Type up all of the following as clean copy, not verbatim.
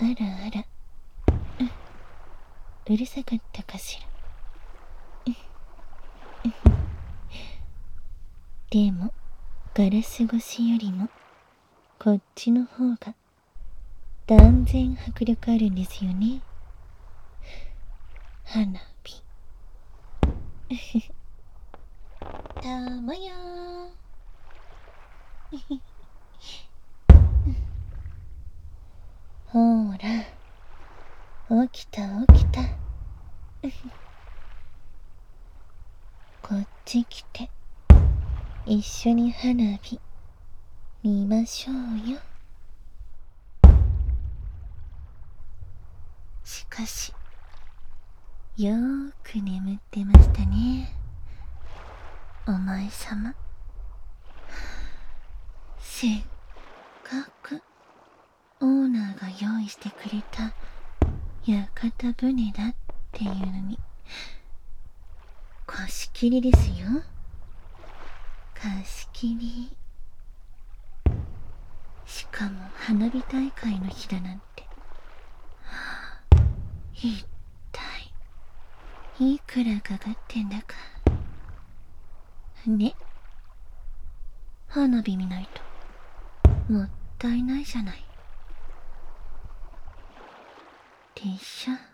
あらあら、うるさかったかしら。でもガラス越しよりもこっちの方が断然迫力あるんですよね。花火。たまやー。ほーら、起きた起きた。こっち来て一緒に花火見ましょうよ。しかしよーく眠ってましたね、お前さま。せっかくオーナーが用意してくれた屋形船だっていうのに貸し切りですよ。貸し切り。しかも花火大会の日だなんて。一体いくらかかってんだかね。花火見ないともったいないじゃないでしょ。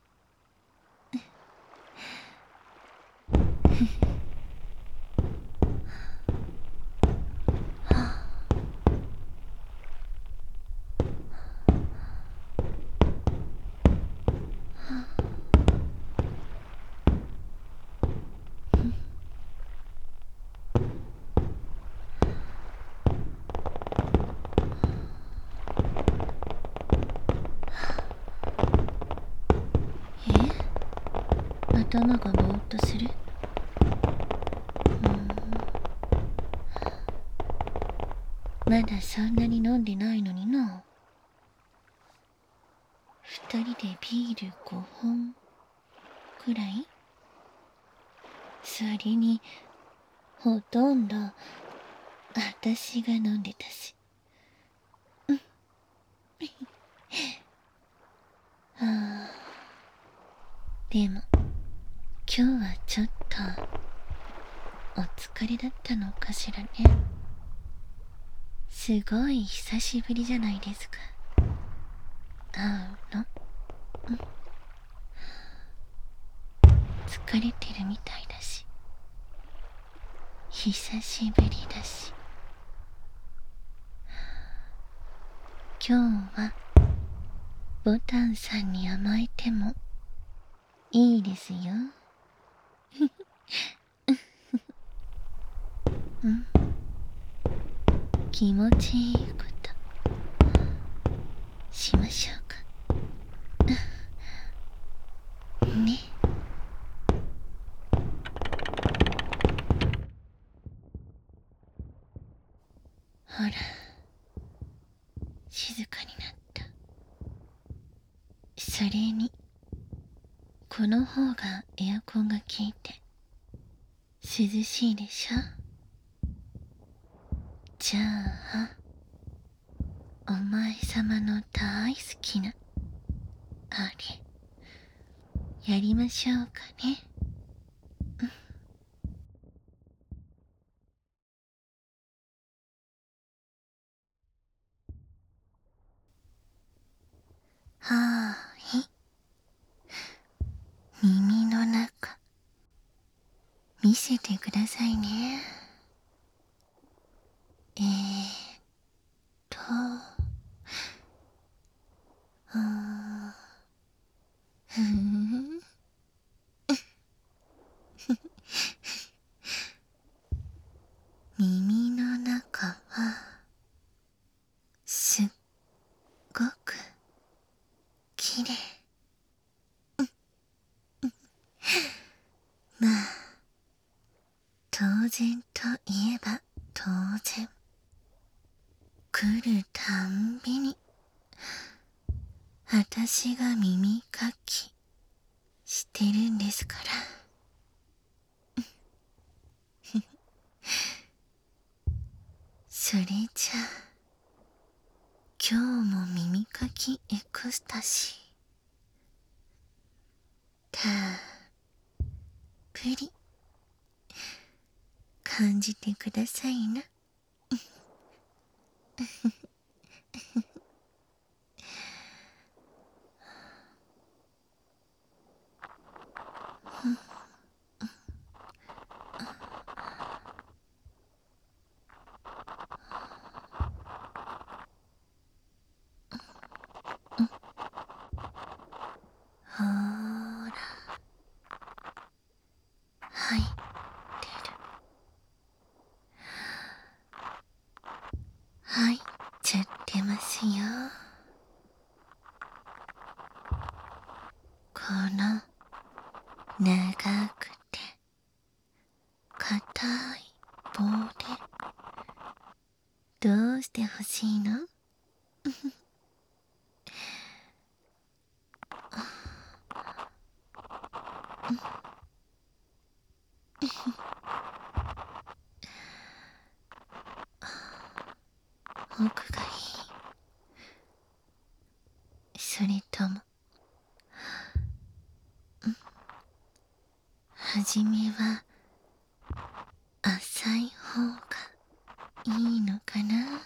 頭がぼーっとする。まだそんなに飲んでないのにな。二人でビール5本くらい。それにほとんど私が飲んでたし。はあ、でも今日はちょっとお疲れだったのかしらね。すごい久しぶりじゃないですか、会うの。疲れてるみたいだし、久しぶりだし。今日はボタンさんに甘えてもいいですよ。うん、気持ちいいことしましょうかね。ほら、静かになった。それにこの方がエアコンが効いて涼しいでしょ。じゃあお前様の大好きなあれやりましょうかね。はーい。耳の中見せてくださいね。えーとうーんふん耳の中はすっごくきれい。まあ当然といえば当然、来るたんびに私が耳かきしてるんですから。それじゃ今日も耳かきエクスタシーたっぷり感じてくださいな。ほーら入ってる。入っちゃってますよ。この長くて硬い棒でどうしてほしいの？奥がいい？それともはじめは浅い方がいいのかな？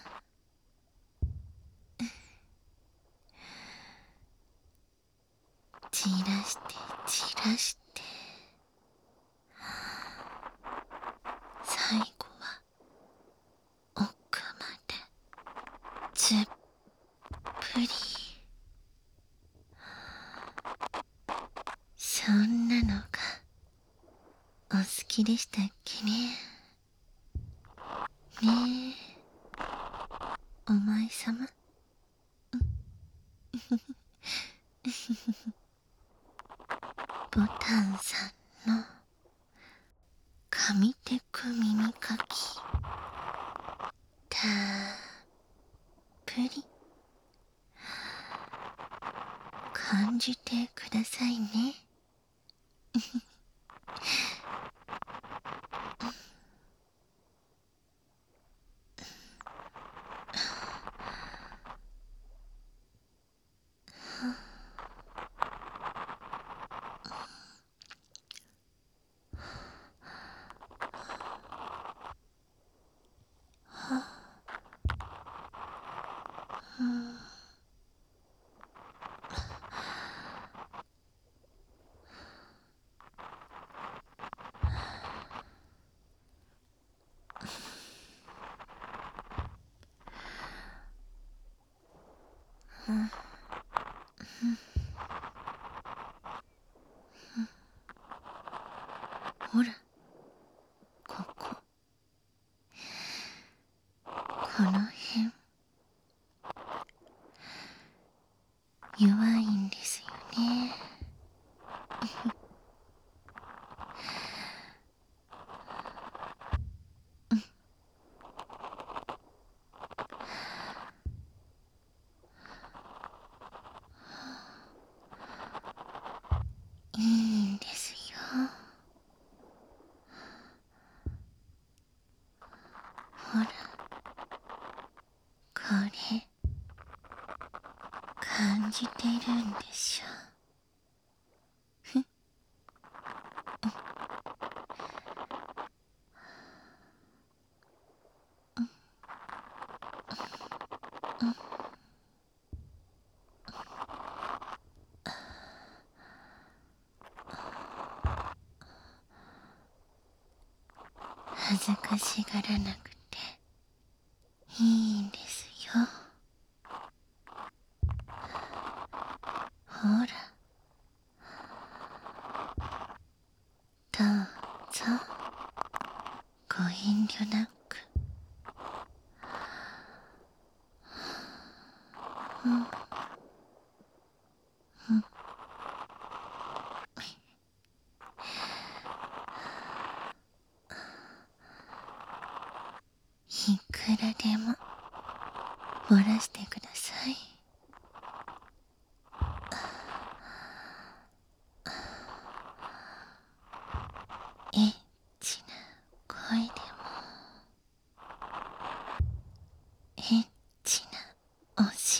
散らして散らして最後は奥までずっぷり。そんなのがお好きでしたっけね？ねえ、お前さま。ボタンさんの紙テク耳かきたっぷり感じてくださいね。ほら、ここ、この辺弱いんですよね。いいんですよ。ほら、これ感じてるんでしょ？恥ずかしがらなくていいんですよ。ほら、どうぞご遠慮なく。いくらでも漏らしてください。エッチな声でも、エッチなおし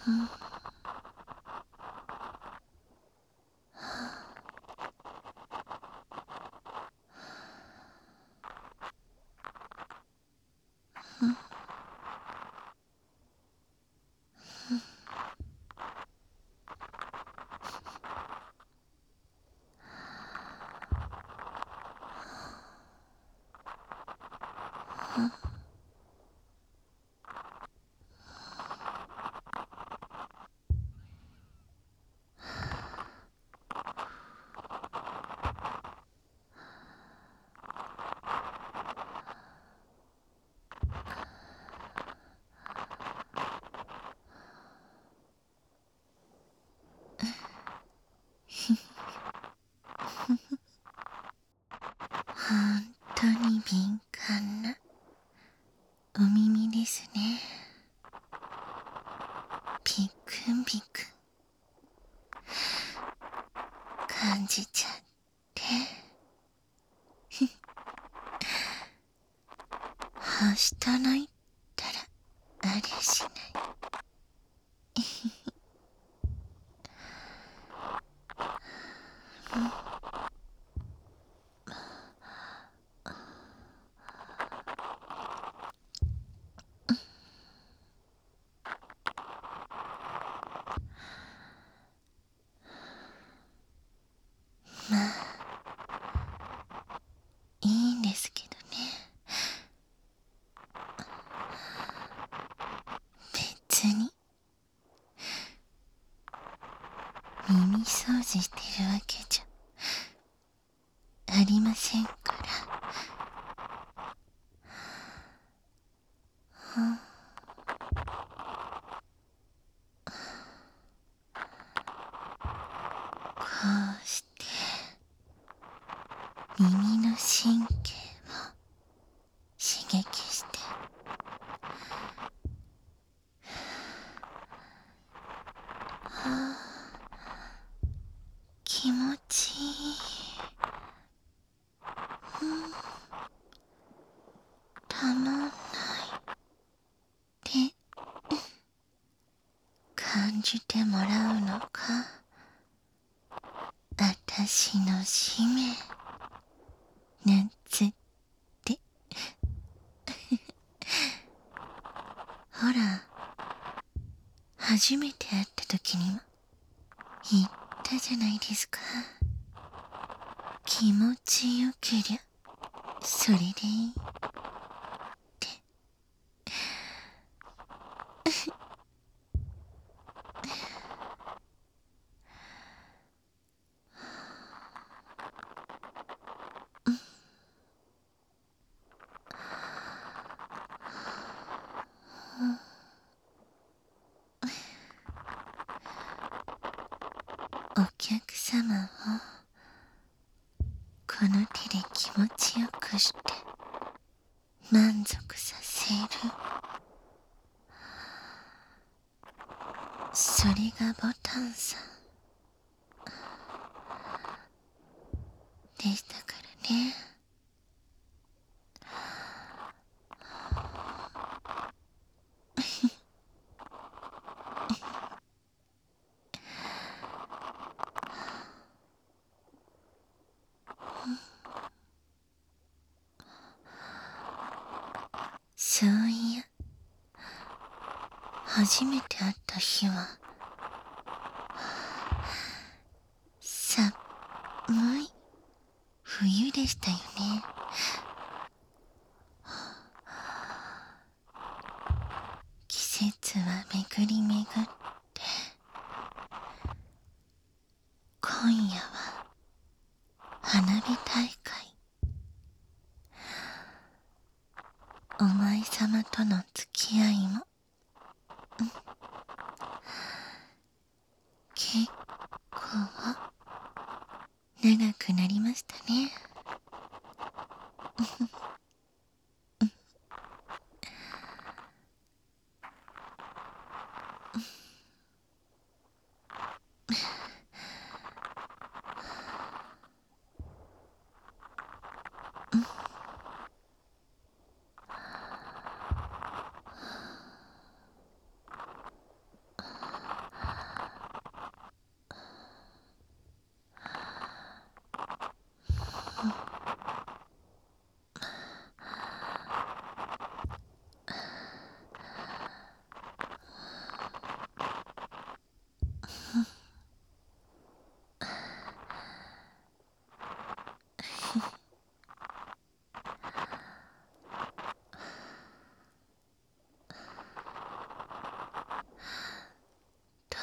本当に敏感なお耳ですね。ピックンピクン感じちゃって。はしたないったらありしない。まあいいんですけどね。別に耳掃除してるわけじゃありませんから。こうして耳の神経を刺激して気持ちいい。たまんないって感じてもらうのがあたしの使命なんつって。ほら、初めて会った時にも言ったじゃないですか。気持ちよけりゃそれでいいって。お客様をこの手で気持ちよくして満足させる、それがボタンさんでしたからね。そういや、初めて会った日は寒い冬でしたよね。季節は巡り巡って、今夜は花火大会。お前様との付き合いも結構長くなりましたね。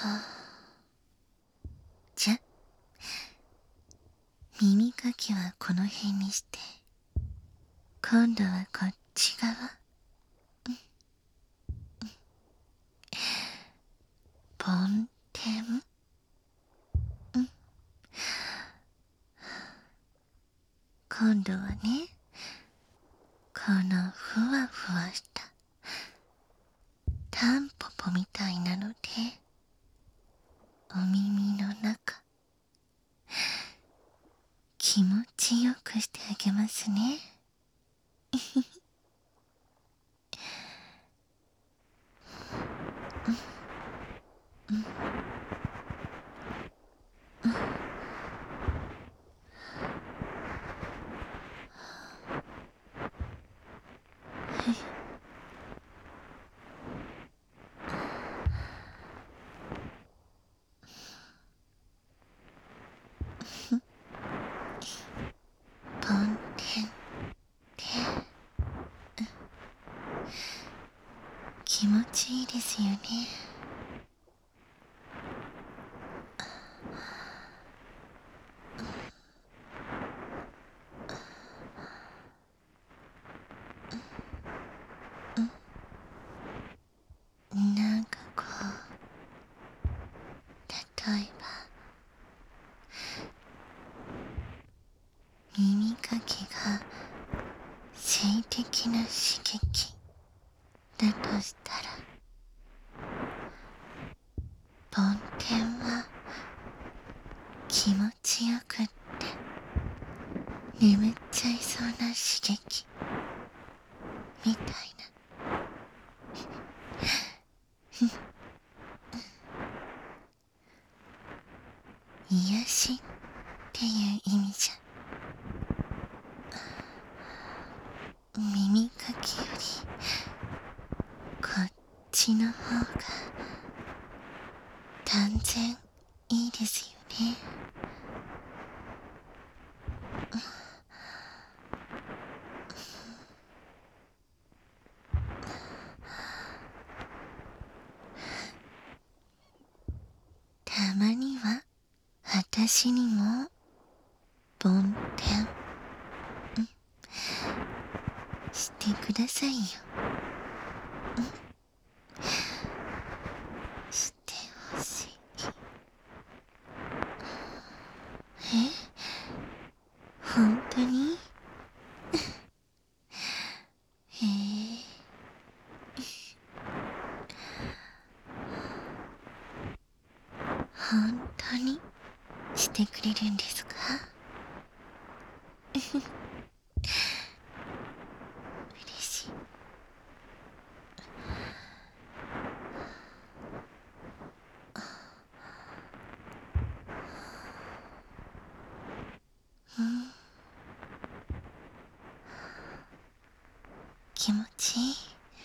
じゃ、耳かきはこの辺にして、今度はこっち側。ポンテン。今度はね、このふわふわしたタンポポみたいなので、お耳の中気持ちよくしてあげますね。ポンテンテン。気持ちいいですよね。なんかこう、例えば耳かきが性的な刺激だとしたら、ポンテンは気持ちよくって眠っちゃいそうな刺激みたいな。癒しっていう意味じゃ。耳かきよりこっちの方が断然いいですよね。たまには私にもボンテンしてくださいよ。してほしい。え、本当に？へえ。本当にしてくれるんですか？嬉しい。気持ちいい。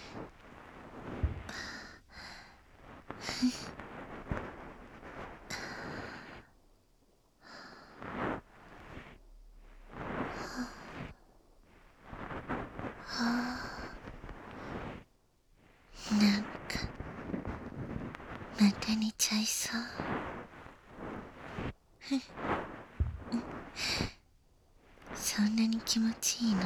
なんかまた寝ちゃいそう。そんなに気持ちいいの？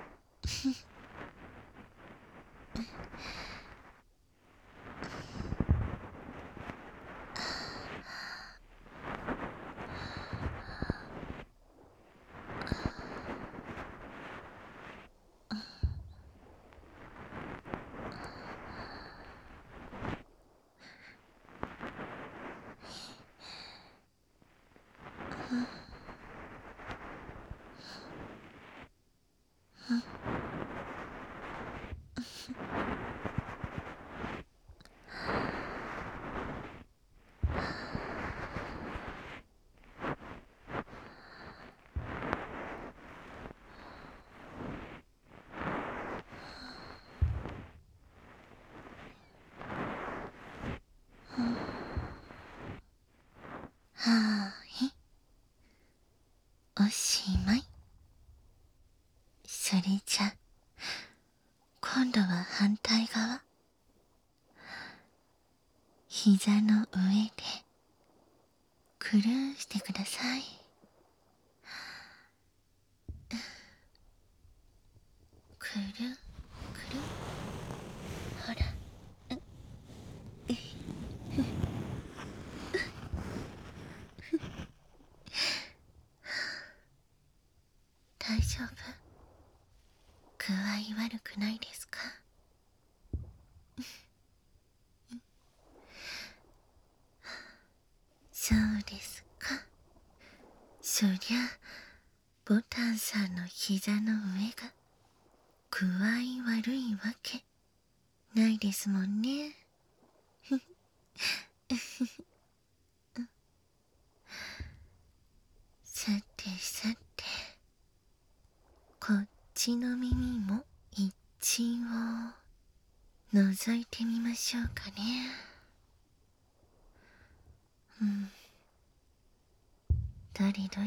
はーい、おしまい。それじゃ今度は反対側。 膝の上でくるんしてください。くるんくるん、ほら、大丈夫？具合悪くないですか？そうですか。そりゃボタンさんの膝の上が具合悪いわけないですもんね。さてさて、こっちの耳も一応覗いてみましょうかね。どれどれ。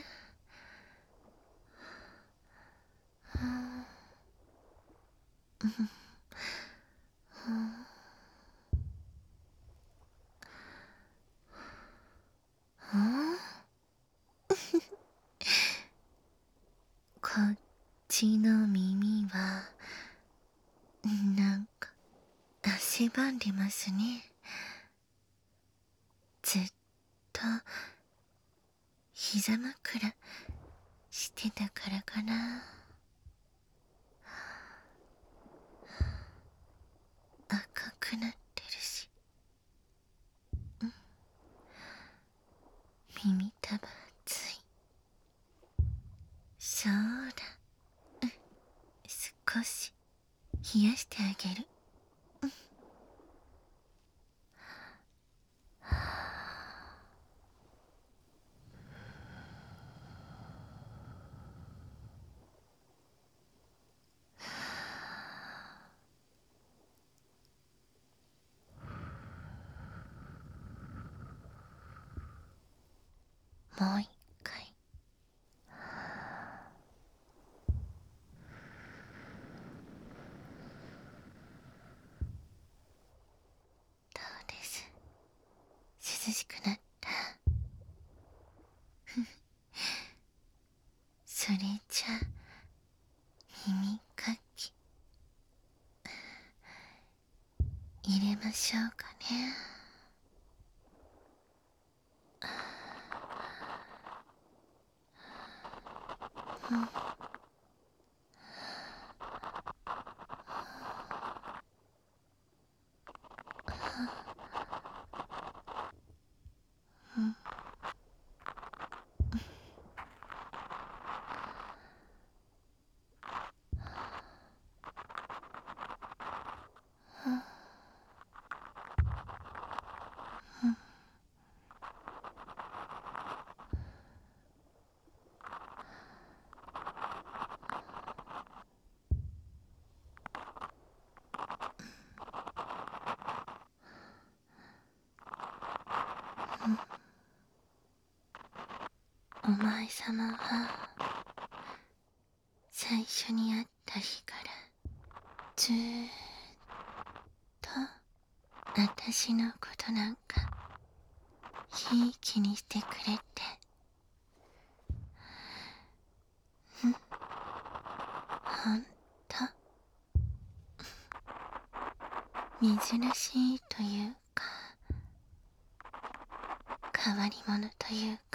こっちの耳はなんか汗ばんでますね。ずっと膝枕してたからかな。赤くなってるし、耳たぶ熱い。そうだ、少し冷やしてあげる。もう一回。どうです？涼しくなった？それじゃ耳かき入れましょうかね。お前様は最初に会った日からずーっと私のことなんかひいきにしてくれて、ほんと珍しいというか変わり者というか、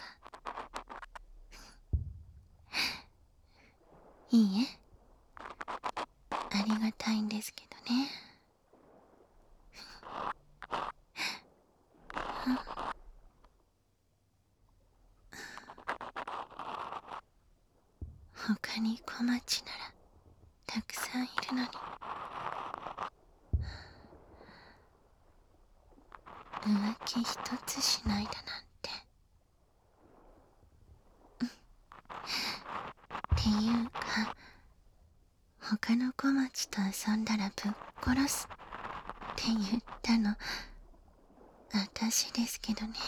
いいえ、ありがたいんですけどね。他に小町ならたくさんいるのに、浮気一つしないだなんて。っていうか、他の小町と遊んだらぶっ殺すって言ったの私ですけどね。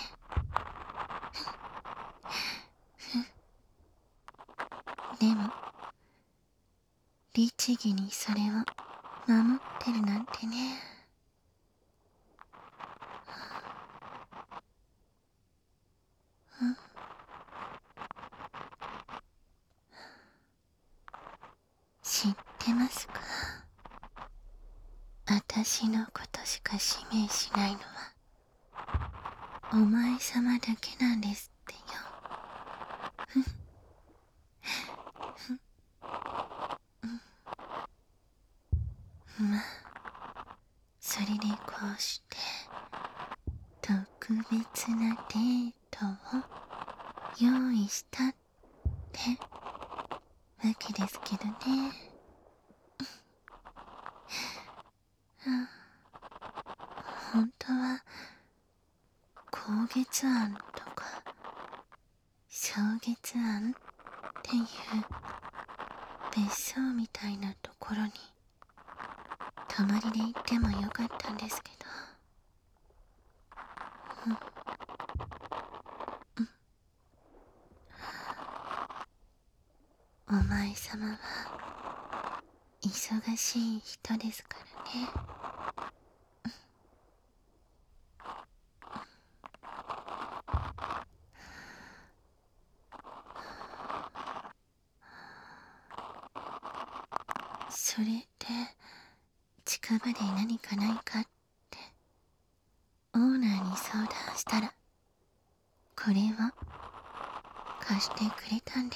でも律儀にそれを守ってるなんてね。 てますか？私のことしか指名しないのはお前様だけなんですってよ。まあ、それでこうして特別なデートを用意したってわけですけどね。本当は高月庵とか小月庵っていう別荘みたいなところに泊まりで行ってもよかったんですけど、お前様は忙しい人ですからね。それって近場で何かないかってオーナーに相談したら、これを貸してくれたんです。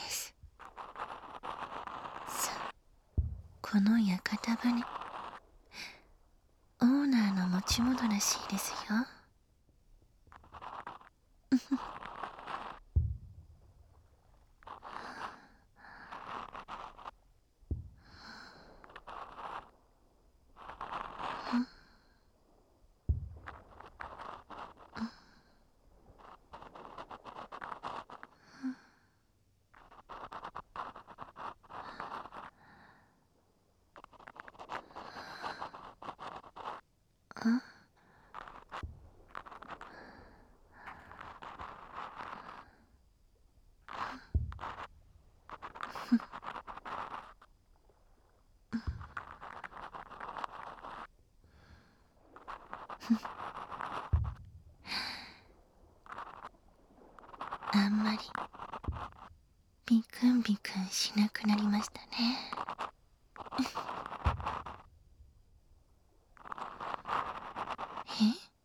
さ、この屋形船、オーナーの持ち物らしいですよ。あんまりビクンビクンしなくなりましたね。え、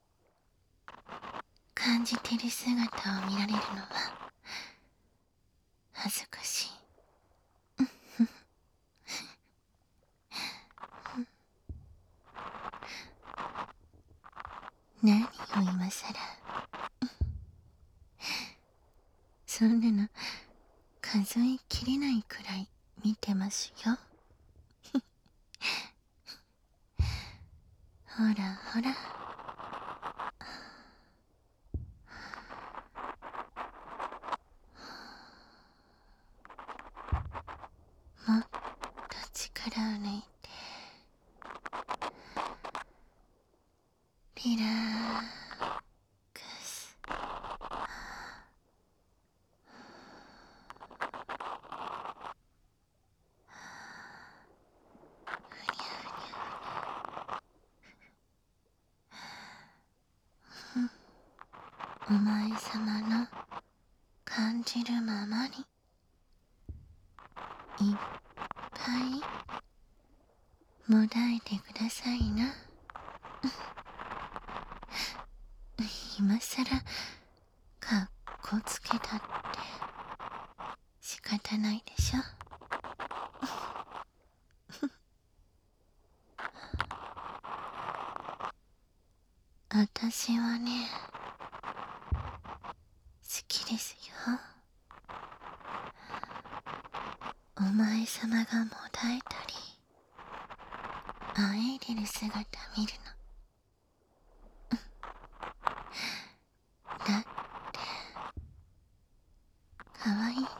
感じてる姿を見られるのは恥ずかしい。何を今さら。そんなの数えきれないくらい見てますよ。ほらほら。もっと力を抜いてリラックス。お前様の感じるままにいっぱいもだえてくださいな。今さらかっこつけたって仕方ないでしょ。私はね、好きですよ。お前様がもだえたりあえいでる姿見るの。だって可愛いんだもん。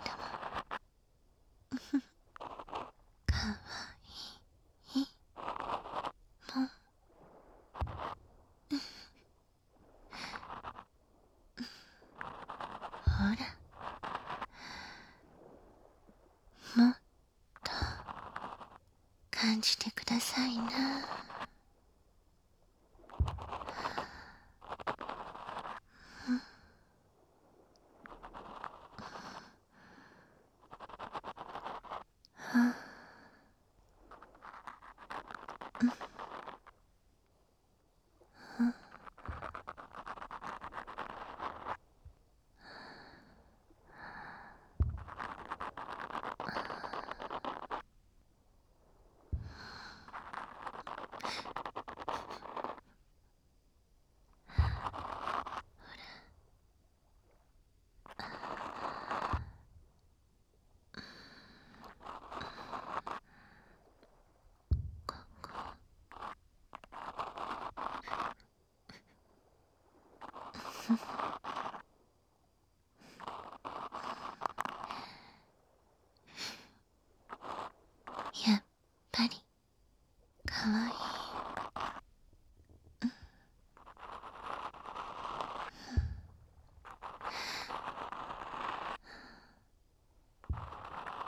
可愛いもん。ほら、もっと感じてくださいな。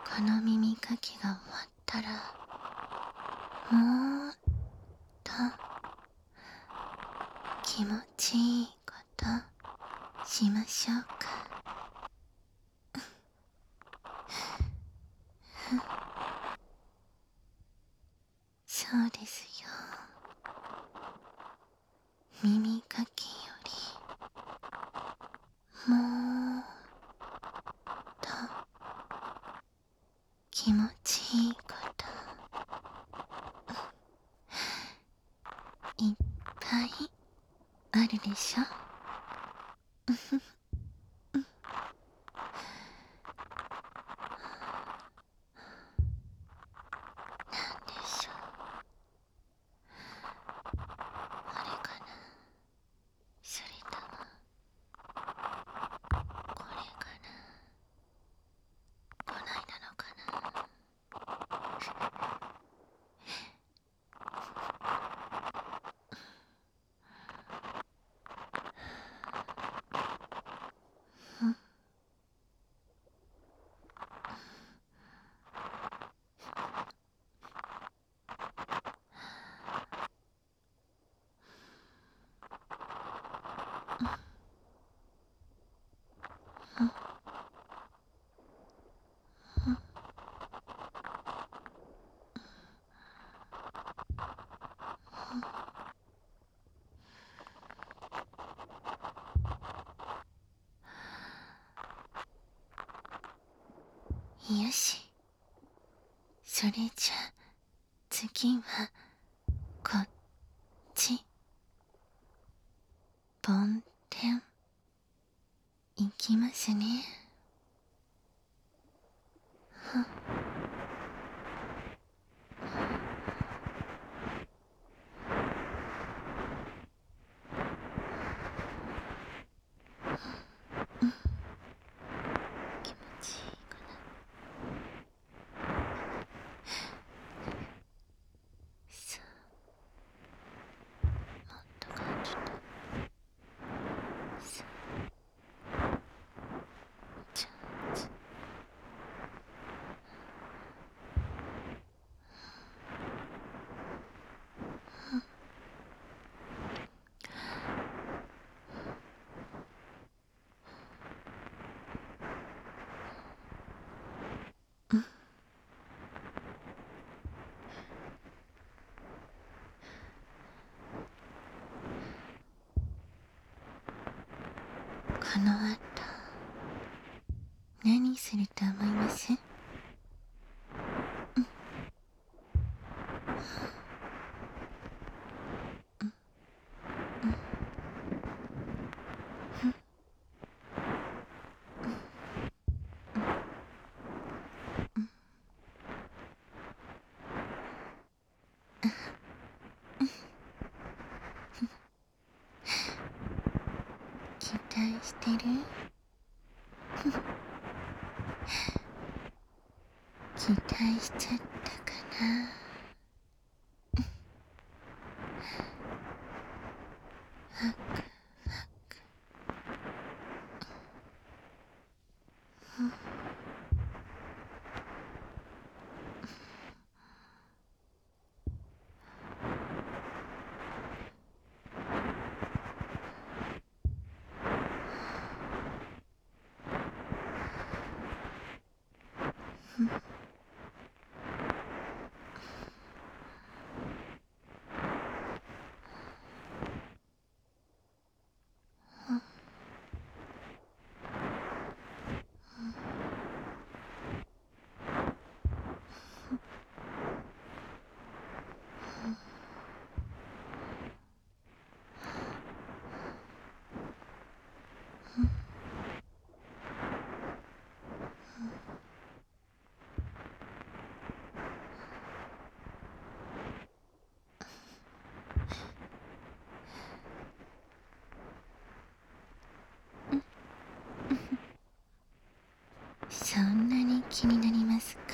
この耳かきが終わったら、もっと気持ちいいことしましょうか。そうですよ。耳かきよりもっと気持ちいいこといっぱいあるでしょ。なんでしょう。あれかな、それともこれかな、こないだのかな。よし、それじゃ次はこっち。ポンテンいきますね。気持ちいいかな。さあ、もっと感じた。さあ、ちょっと。この後何すると思います？期待してる？期待しちゃったかな。ワクワク。そんなに気になりますか？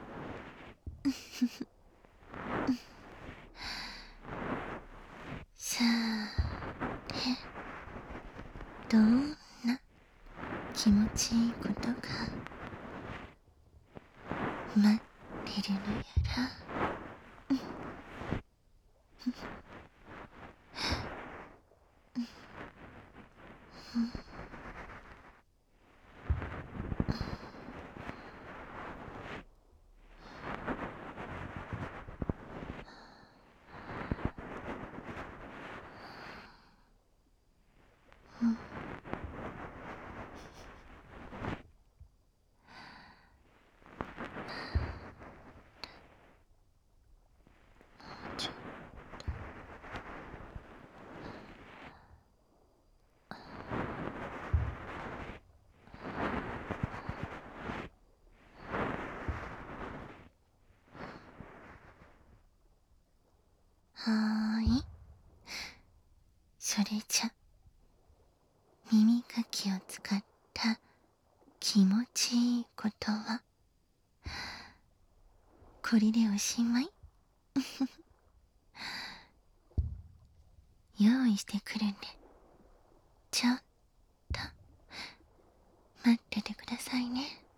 さて、どんな気持ちいいことが待ってるのやら。はーい。それじゃ耳かきを使った気持ちいいことはこれでおしまい。用意してくるんでちょっと待っててくださいね。